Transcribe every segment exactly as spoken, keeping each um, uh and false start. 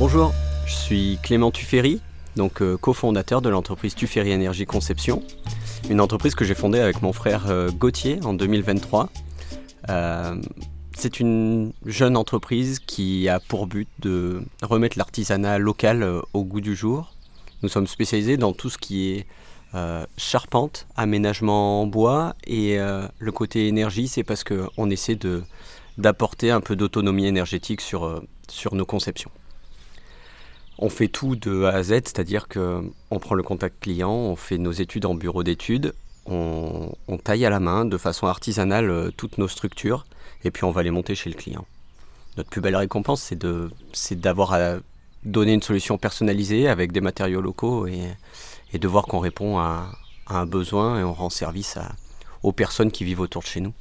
Bonjour, je suis Clément Tuffery, donc euh, cofondateur de l'entreprise Tuffery Énergie Conception, une entreprise que j'ai fondée avec mon frère euh, Gauthier en deux mille vingt-trois. Euh, c'est une jeune entreprise qui a pour but de remettre l'artisanat local euh, au goût du jour. Nous sommes spécialisés dans tout ce qui est euh, charpente, aménagement en bois et euh, le côté énergie, c'est parce qu'on essaie de, d'apporter un peu d'autonomie énergétique sur, euh, sur nos conceptions. On fait tout de A à Z, c'est-à-dire qu'on prend le contact client, on fait nos études en bureau d'études, on, on taille à la main de façon artisanale euh, toutes nos structures et puis on va les monter chez le client. Notre plus belle récompense, c'est, de, c'est d'avoir à donner une solution personnalisée avec des matériaux locaux et, et de voir qu'on répond à, à un besoin et on rend service à, aux personnes qui vivent autour de chez nous.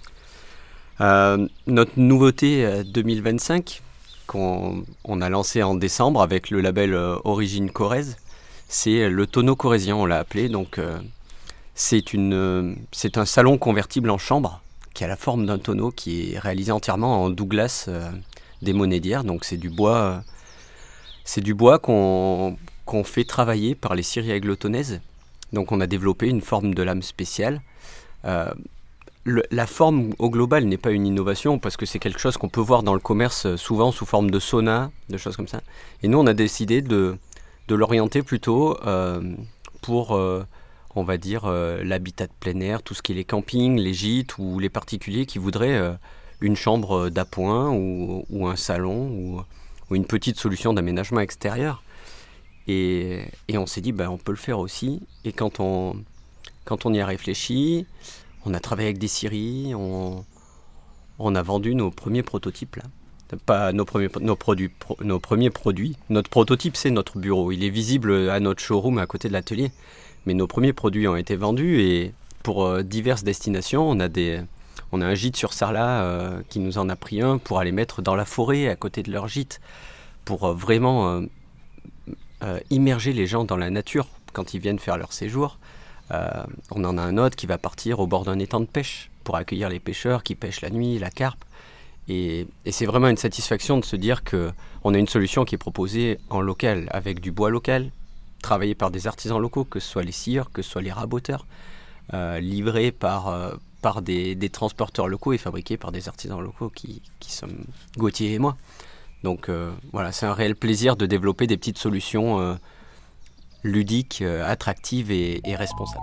Euh, notre nouveauté deux mille vingt-cinq, qu'on on a lancé en décembre avec le label euh, Origine Corrèze, c'est le tonneau corrézien, on l'a appelé. Donc, euh, c'est, une, euh, c'est un salon convertible en chambre qui a la forme d'un tonneau qui est réalisé entièrement en Douglas euh, des Monédières. Donc c'est du bois, euh, c'est du bois qu'on, qu'on fait travailler par les scieries aiglotonnaises. Donc on a développé une forme de lame spéciale. Euh, Le, la forme au global n'est pas une innovation parce que c'est quelque chose qu'on peut voir dans le commerce souvent sous forme de sauna, de choses comme ça. Et nous, on a décidé de, de l'orienter plutôt euh, pour, euh, on va dire, euh, l'habitat de plein air, tout ce qui est les campings, les gîtes ou les particuliers qui voudraient euh, une chambre d'appoint ou, ou un salon ou, ou une petite solution d'aménagement extérieur. Et, et on s'est dit, ben, on peut le faire aussi. Et quand on, quand on y a réfléchi, on a travaillé avec des scieries, on, on a vendu nos premiers prototypes là. Pas nos premiers, nos, produits, pro, nos premiers produits. Notre prototype, c'est notre bureau. Il est visible à notre showroom à côté de l'atelier. Mais nos premiers produits ont été vendus et pour euh, diverses destinations, on a, des, on a un gîte sur Sarlat euh, qui nous en a pris un pour aller mettre dans la forêt à côté de leur gîte, pour euh, vraiment euh, euh, immerger les gens dans la nature quand ils viennent faire leur séjour. Euh, on en a un autre qui va partir au bord d'un étang de pêche pour accueillir les pêcheurs qui pêchent la nuit, la carpe. Et, et c'est vraiment une satisfaction de se dire qu'on a une solution qui est proposée en local, avec du bois local, travaillé par des artisans locaux, que ce soit les scieurs, que ce soit les raboteurs, euh, livré par, euh, par des, des transporteurs locaux et fabriqué par des artisans locaux qui, qui sommes Gauthier et moi. Donc euh, voilà, c'est un réel plaisir de développer des petites solutions euh, ludique, euh, attractive et, et responsable.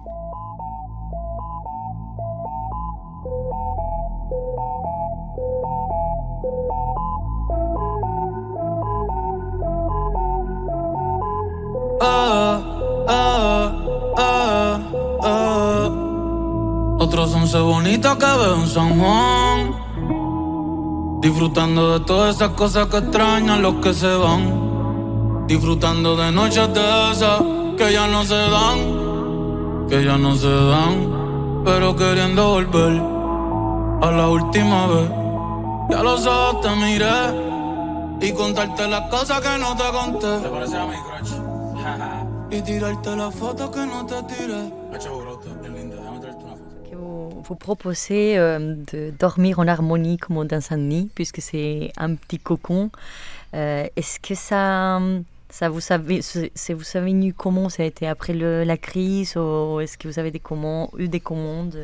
Ah, ah, ah, ah. Otros once bonitas que veo en San Juan, disfrutando de todas esas cosas que extrañan los que se van. Disfrutando de noches de esas que ya no se dan, que ya no se dan, pero queriendo volver a la última vez. Ya los ojos te miré y contarte las cosas que no te conté. ¿Te parece a mi crush? Y tirarte las fotos que no te tiré. Vous, vous proposez euh, de dormir en harmonie comme dans un nid, puisque c'est un petit cocon. Euh, est-ce que ça... Ça, vous savez, c'est, vous savez nu comment ça a été après le, la crise, ou est-ce que vous avez des commandes, eu des commandes?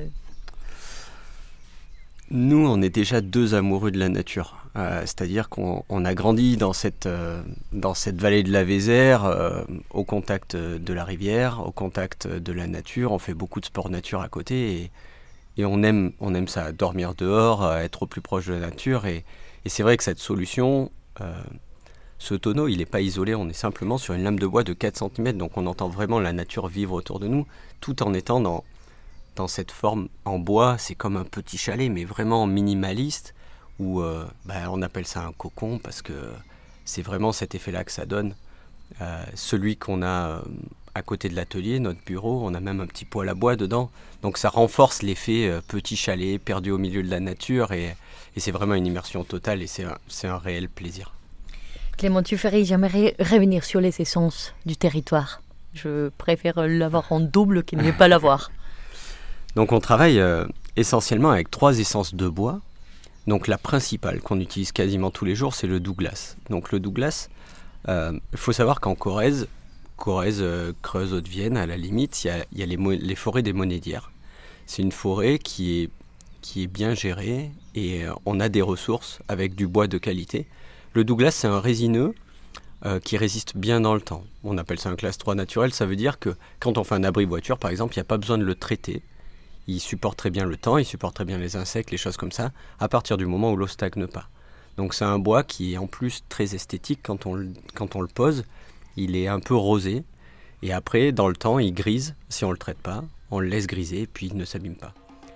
Nous, on est déjà deux amoureux de la nature. Euh, c'est-à-dire qu'on on a grandi dans cette, euh, dans cette vallée de la Vézère, euh, au contact de la rivière, au contact de la nature. On fait beaucoup de sport nature à côté et, et on, aime, on aime ça, dormir dehors, être au plus proche de la nature. Et, et c'est vrai que cette solution... Euh, Ce tonneau, il n'est pas isolé, on est simplement sur une lame de bois de quatre centimètres, donc on entend vraiment la nature vivre autour de nous, tout en étant dans, dans cette forme en bois. C'est comme un petit chalet, mais vraiment minimaliste, où euh, bah, on appelle ça un cocon, parce que c'est vraiment cet effet-là que ça donne. Euh, celui qu'on a euh, à côté de l'atelier, notre bureau, on a même un petit poêle à bois dedans, donc ça renforce l'effet euh, petit chalet, perdu au milieu de la nature, et, et c'est vraiment une immersion totale, et c'est un, c'est un réel plaisir. Clément Tuffery, j'aimerais revenir sur les essences du territoire. Je préfère l'avoir en double qu'il ne pas l'avoir. Donc on travaille euh, essentiellement avec trois essences de bois. Donc la principale qu'on utilise quasiment tous les jours, c'est le Douglas. Donc le Douglas, il euh, faut savoir qu'en Corrèze, Corrèze, euh, Creuse, Haute-Vienne, à la limite, il y a, y a les, mo- les forêts des monédières. C'est une forêt qui est, qui est bien gérée et euh, on a des ressources avec du bois de qualité. Le Douglas, c'est un résineux euh, qui résiste bien dans le temps. On appelle ça un classe trois naturel, ça veut dire que quand on fait un abri voiture, par exemple, il n'y a pas besoin de le traiter. Il supporte très bien le temps, il supporte très bien les insectes, les choses comme ça, à partir du moment où l'eau stagne pas. Donc c'est un bois qui est en plus très esthétique quand on, quand on le pose. Il est un peu rosé et après, dans le temps, il grise si on ne le traite pas. On le laisse griser et puis il ne s'abîme pas.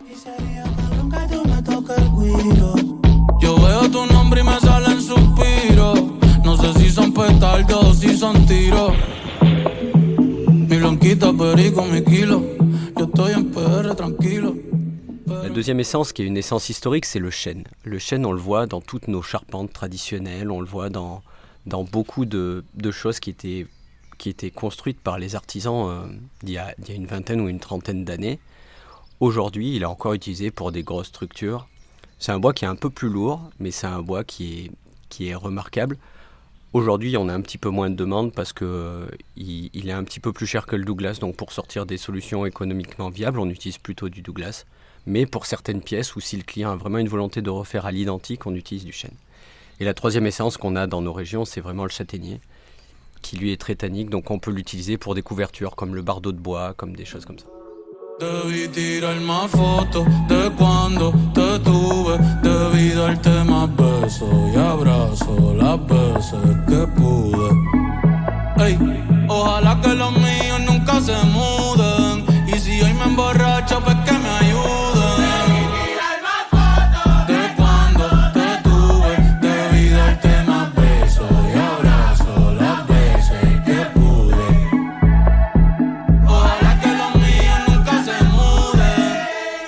Yo veo tu nombre y me salen suspiros. No sé si son petardos o si son tiros. Mi blanquita perico, mi kilo. Yo estoy en P R tranquilo. La deuxième essence, qui est une essence historique, c'est le chêne. Le chêne, on le voit dans toutes nos charpentes traditionnelles, on le voit dans, dans beaucoup de, de choses qui étaient, qui étaient construites par les artisans euh, d'il y a, il y a une vingtaine ou une trentaine d'années. Aujourd'hui, il est encore utilisé pour des grosses structures. C'est un bois qui est un peu plus lourd, mais c'est un bois qui est, qui est remarquable. Aujourd'hui, on a un petit peu moins de demandes parce qu'il euh, il est un petit peu plus cher que le Douglas. Donc pour sortir des solutions économiquement viables, on utilise plutôt du Douglas. Mais pour certaines pièces, ou si le client a vraiment une volonté de refaire à l'identique, on utilise du chêne. Et la troisième essence qu'on a dans nos régions, c'est vraiment le châtaignier, qui lui est très tannique. Donc on peut l'utiliser pour des couvertures comme le bardeau de bois, comme des choses comme ça. Debí tirar más fotos de cuando te tuve. Debí darte más besos y abrazos las veces que pude. Ey, ojalá que los míos nunca se muden. Y si hoy me emborracho, pues que me ayuden. Debí tirar más fotos de cuando te tuve. Debí darte más besos y abrazos las veces que pude. Ojalá que los míos nunca se muden.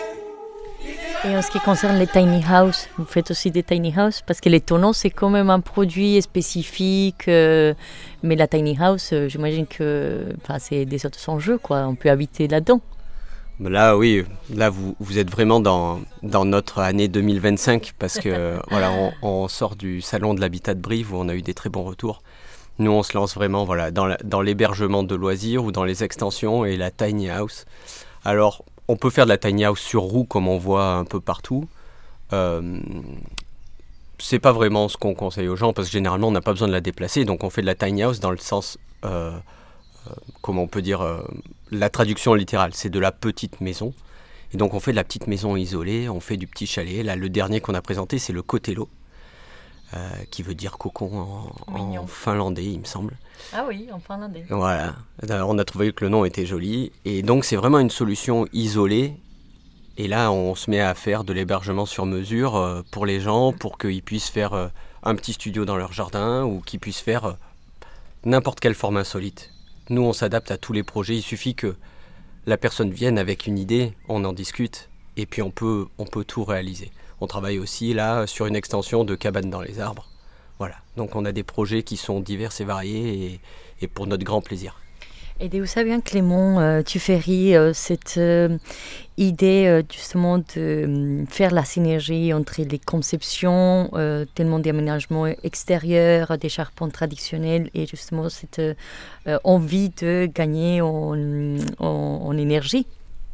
Et en ce qui concerne les tiny house, vous faites aussi des tiny house? Parce que les tonneaux, c'est quand même un produit spécifique. Euh, mais la tiny house, euh, j'imagine que c'est des autres enjeux, quoi. On peut habiter là-dedans. Là, oui, là, vous, vous êtes vraiment dans, dans notre année deux mille vingt-cinq parce que voilà, on, on sort du salon de l'habitat de Brive où on a eu des très bons retours. Nous, on se lance vraiment voilà, dans, la, dans l'hébergement de loisirs ou dans les extensions et la tiny house. Alors, on peut faire de la tiny house sur roue comme on voit un peu partout. Euh, c'est pas vraiment ce qu'on conseille aux gens parce que généralement, on n'a pas besoin de la déplacer. Donc, on fait de la tiny house dans le sens... Euh, Euh, comment on peut dire, euh, la traduction littérale, c'est de la petite maison. Et donc on fait de la petite maison isolée, on fait du petit chalet. Là, le dernier qu'on a présenté, c'est le Kotelo, euh, qui veut dire cocon en, en finlandais, il me semble. Ah oui, en finlandais. Voilà, on a trouvé que le nom était joli. Et donc c'est vraiment une solution isolée. Et là, on se met à faire de l'hébergement sur mesure euh, pour les gens, pour qu'ils puissent faire euh, un petit studio dans leur jardin ou qu'ils puissent faire euh, n'importe quel format insolite. Nous, on s'adapte à tous les projets. Il suffit que la personne vienne avec une idée, on en discute, et puis on peut, on peut tout réaliser. On travaille aussi là sur une extension de cabane dans les arbres. Voilà. Donc on a des projets qui sont divers et variés, et, et pour notre grand plaisir. Et d'où ça vient, Clément euh, Tuffery, euh, cette euh, idée euh, justement de euh, faire la synergie entre les conceptions, euh, tellement d'aménagements extérieurs, des charpentes traditionnelles et justement cette euh, envie de gagner en, en, en énergie?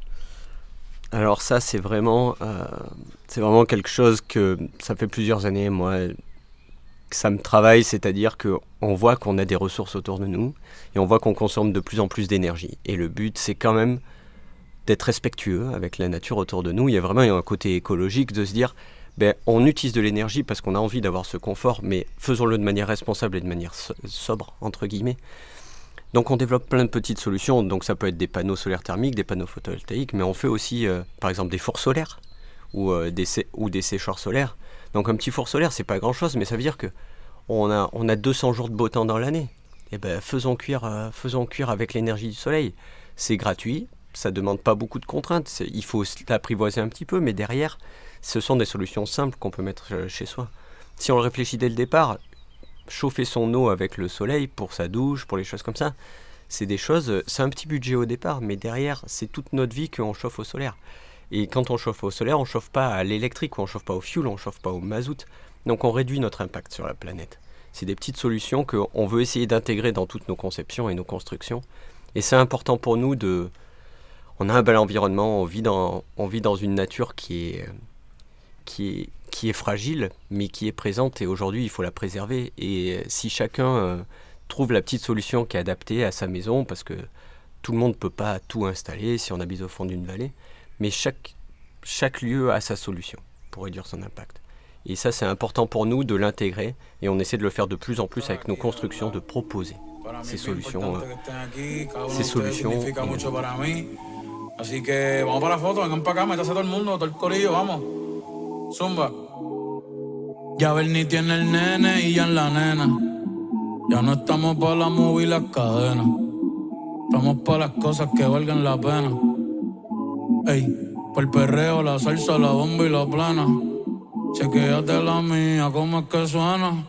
Alors ça, c'est vraiment, euh, c'est vraiment quelque chose que ça fait plusieurs années, moi, que ça me travaille, c'est-à-dire qu'on voit qu'on a des ressources autour de nous et on voit qu'on consomme de plus en plus d'énergie. Et le but, c'est quand même d'être respectueux avec la nature autour de nous. Il y a vraiment un côté écologique de se dire, ben, on utilise de l'énergie parce qu'on a envie d'avoir ce confort, mais faisons-le de manière responsable et de manière so- sobre, entre guillemets. Donc on développe plein de petites solutions, donc ça peut être des panneaux solaires thermiques, des panneaux photovoltaïques, mais on fait aussi, euh, par exemple, des fours solaires ou, euh, des, sé- ou des séchoirs solaires. Donc un petit four solaire, c'est pas grand-chose, mais ça veut dire que on a, on a deux cents jours de beau temps dans l'année. Et ben faisons cuire, euh, faisons cuire avec l'énergie du soleil. C'est gratuit, ça demande pas beaucoup de contraintes. C'est, il faut l'apprivoiser un petit peu, mais derrière, ce sont des solutions simples qu'on peut mettre euh, chez soi. Si on le réfléchit dès le départ, chauffer son eau avec le soleil pour sa douche, pour les choses comme ça, c'est des choses, c'est un petit budget au départ, mais derrière, c'est toute notre vie qu'on chauffe au solaire. Et quand on chauffe au solaire, on ne chauffe pas à l'électrique, ou on ne chauffe pas au fioul, on ne chauffe pas au mazout. Donc on réduit notre impact sur la planète. C'est des petites solutions qu'on veut essayer d'intégrer dans toutes nos conceptions et nos constructions. Et c'est important pour nous de... On a un bel environnement, on vit dans, on vit dans une nature qui est, qui est, qui est fragile, mais qui est présente. Et aujourd'hui, il faut la préserver. Et si chacun euh, trouve la petite solution qui est adaptée à sa maison, parce que tout le monde ne peut pas tout installer si on habite au fond d'une vallée, mais chaque, chaque lieu a sa solution pour réduire son impact. Et ça, c'est important pour nous de l'intégrer, et on essaie de le faire de plus en plus avec nos constructions, de proposer ces solutions. Euh, ces solutions. Así que vamos para la foto, vengan para acá, métase todo el mundo, todo el corillo, vamos. Zumba. Ya Bernie tiene el nene y ya en la nena. Ya no estamos para la movie y las cadenas. Estamos para las cosas que valgan la pena. Ey, para el perreo, la salsa, la bomba y la plena. Chequéate la mía, cómo es que suena.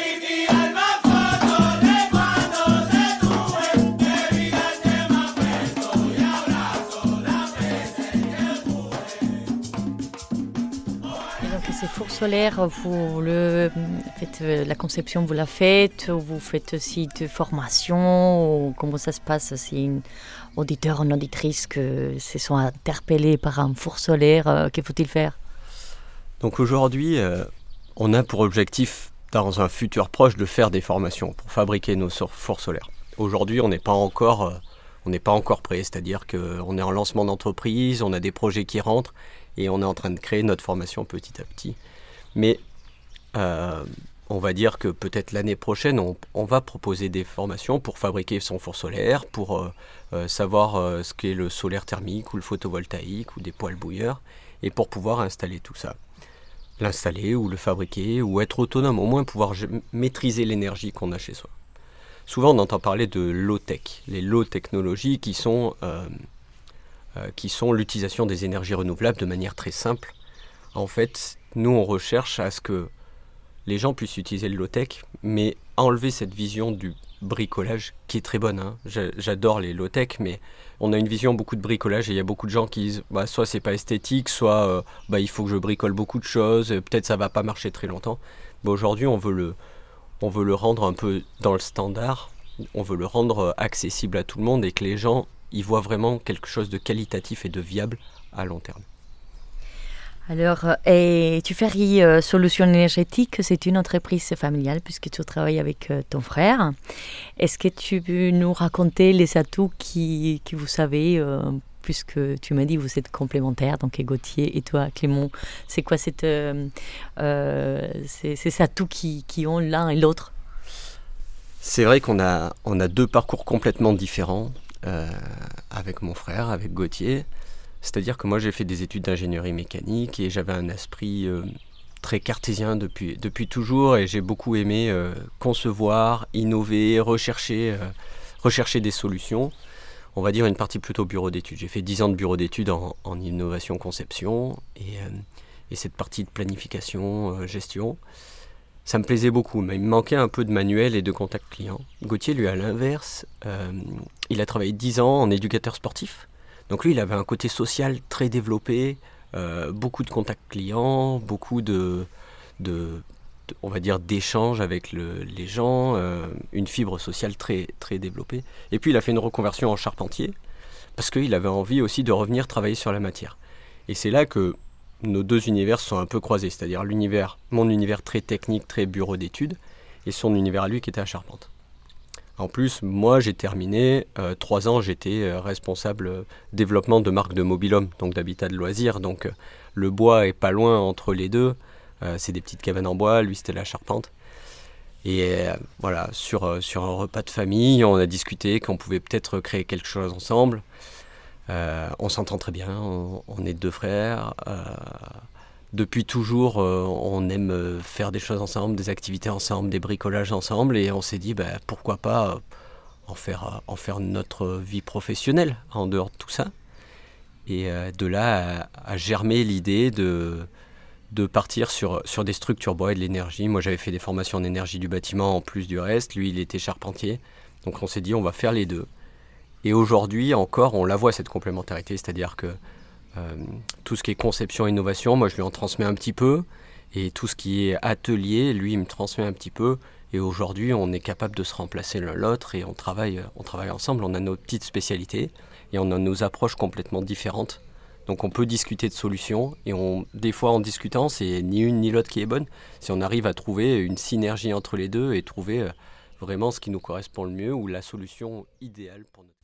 Ces fours solaires, vous le faites, la conception, vous la faites, ou vous faites aussi de formation, ou comment ça se passe si un auditeur ou une auditrice que se sont interpellés par un four solaire, euh, que faut-il faire? Donc aujourd'hui, euh, on a pour objectif, dans un futur proche, de faire des formations pour fabriquer nos fours solaires. Aujourd'hui, on n'est pas encore, euh, on n'est pas encore prêt, c'est-à-dire qu'on est en lancement d'entreprise, on a des projets qui rentrent, et on est en train de créer notre formation petit à petit. Mais euh, on va dire que peut-être l'année prochaine, on, on va proposer des formations pour fabriquer son four solaire, pour euh, euh, savoir euh, ce qu'est le solaire thermique ou le photovoltaïque ou des poêles bouilleurs, et pour pouvoir installer tout ça. L'installer ou le fabriquer ou être autonome, au moins pouvoir g- maîtriser l'énergie qu'on a chez soi. Souvent on entend parler de low-tech, les low technologies qui sont... Euh, qui sont l'utilisation des énergies renouvelables de manière très simple. En fait, nous, on recherche à ce que les gens puissent utiliser le low-tech, mais enlever cette vision du bricolage, qui est très bonne. Hein. J'adore les low-tech, mais on a une vision beaucoup de bricolage, et il y a beaucoup de gens qui disent bah, soit c'est pas esthétique, soit euh, bah, il faut que je bricole beaucoup de choses, peut-être ça va pas marcher très longtemps. Bah, aujourd'hui, on veut le, on veut le rendre un peu dans le standard, on veut le rendre accessible à tout le monde, et que les gens il voit vraiment quelque chose de qualitatif et de viable à long terme. Alors, et Tuferi euh, Solutions Énergétiques, c'est une entreprise familiale puisque tu travailles avec euh, ton frère. Est-ce que tu peux nous raconter les atouts qui, qui vous savez, euh, puisque tu m'as dit que vous êtes complémentaires, donc Gauthier et toi, Clément, c'est quoi cette, euh, euh, ces, ces atouts qui, qui ont l'un et l'autre? C'est vrai qu'on a, on a deux parcours complètement différents. Euh, avec mon frère, avec Gauthier. C'est-à-dire que moi j'ai fait des études d'ingénierie mécanique et j'avais un esprit euh, très cartésien depuis, depuis toujours, et j'ai beaucoup aimé euh, concevoir, innover, rechercher, euh, rechercher des solutions. On va dire une partie plutôt bureau d'études. J'ai fait dix ans de bureau d'études en, en innovation-conception et, euh, et cette partie de planification, euh, gestion. Ça me plaisait beaucoup, mais il me manquait un peu de manuel et de contact client. Gauthier, lui, à l'inverse, euh, il a travaillé dix ans en éducateur sportif. Donc lui, il avait un côté social très développé, euh, beaucoup de contacts clients, beaucoup de, de, de on va dire, d'échanges avec le, les gens, euh, une fibre sociale très, très développée. Et puis, il a fait une reconversion en charpentier, parce qu'il avait envie aussi de revenir travailler sur la matière. Et c'est là que nos deux univers sont un peu croisés, c'est-à-dire l'univers, mon univers très technique, très bureau d'études, et son univers à lui qui était à Charpente. En plus, moi j'ai terminé, euh, trois ans j'étais euh, responsable euh, développement de marque de mobil-home, donc d'habitat de loisirs, donc euh, le bois est pas loin entre les deux, euh, c'est des petites cabanes en bois, lui c'était la charpente. Et euh, voilà, sur, euh, sur un repas de famille, on a discuté qu'on pouvait peut-être créer quelque chose ensemble. Euh, on s'entend très bien, on, on est deux frères. Euh, depuis toujours, euh, on aime faire des choses ensemble, des activités ensemble, des bricolages ensemble. Et on s'est dit, bah, pourquoi pas euh, en, faire, en faire notre vie professionnelle en dehors de tout ça. Et euh, de là a, a germé l'idée de, de partir sur, sur des structures bois et de l'énergie. Moi, j'avais fait des formations en énergie du bâtiment en plus du reste. Lui, il était charpentier. Donc on s'est dit, on va faire les deux. Et aujourd'hui encore, on la voit cette complémentarité, c'est-à-dire que Euh, tout ce qui est conception et innovation, moi je lui en transmets un petit peu. Et tout ce qui est atelier, lui il me transmet un petit peu. Et aujourd'hui, on est capable de se remplacer l'un l'autre et on travaille, on travaille ensemble. On a nos petites spécialités et on a nos approches complètement différentes. Donc on peut discuter de solutions et on, des fois en discutant, c'est ni une ni l'autre qui est bonne. Si on arrive à trouver une synergie entre les deux et trouver vraiment ce qui nous correspond le mieux ou la solution idéale pour notre...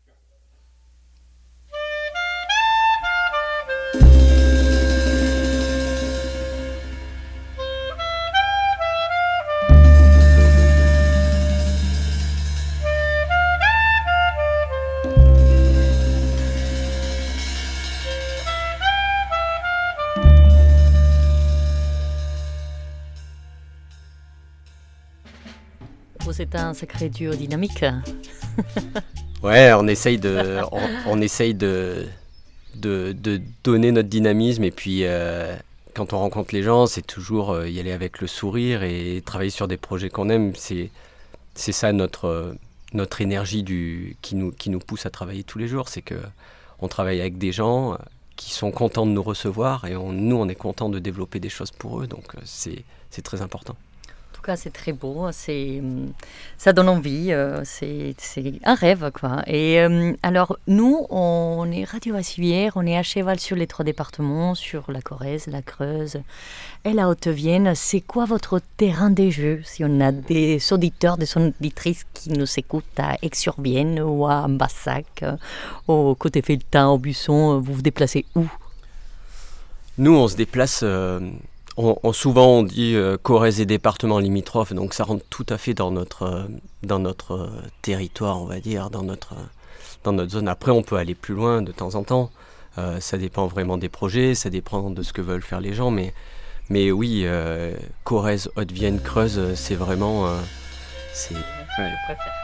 Vous êtes un sacré duo dynamique. Ouais, on essaye de, on, on essaye de, de, de donner notre dynamisme et puis euh, quand on rencontre les gens, c'est toujours euh, y aller avec le sourire et travailler sur des projets qu'on aime. C'est, c'est ça notre, notre énergie du, qui, nous, qui nous pousse à travailler tous les jours. C'est qu'on travaille avec des gens qui sont contents de nous recevoir et on, nous, on est contents de développer des choses pour eux. Donc c'est, c'est très important. En tout cas, c'est très beau, c'est, ça donne envie, euh, c'est, c'est un rêve, quoi. Et euh, alors, nous, on est Radio Hassivière, on est à cheval sur les trois départements, sur la Corrèze, la Creuse et la Haute-Vienne. C'est quoi votre terrain de jeu? Si on a des auditeurs, des auditrices qui nous écoutent à Aix-sur-Vienne ou à Ambassac, au côté Felletin, au Busson, vous vous déplacez où? Nous, on se déplace... Euh... On, on, souvent on dit euh, Corrèze et département limitrophes, donc ça rentre tout à fait dans notre, euh, dans notre euh, territoire, on va dire, dans notre, euh, dans notre zone. Après, on peut aller plus loin de temps en temps. Euh, ça dépend vraiment des projets, ça dépend de ce que veulent faire les gens. Mais, mais oui, euh, Corrèze, Haute-Vienne, Creuse, c'est vraiment... Euh, c'est, ouais. Je préfère.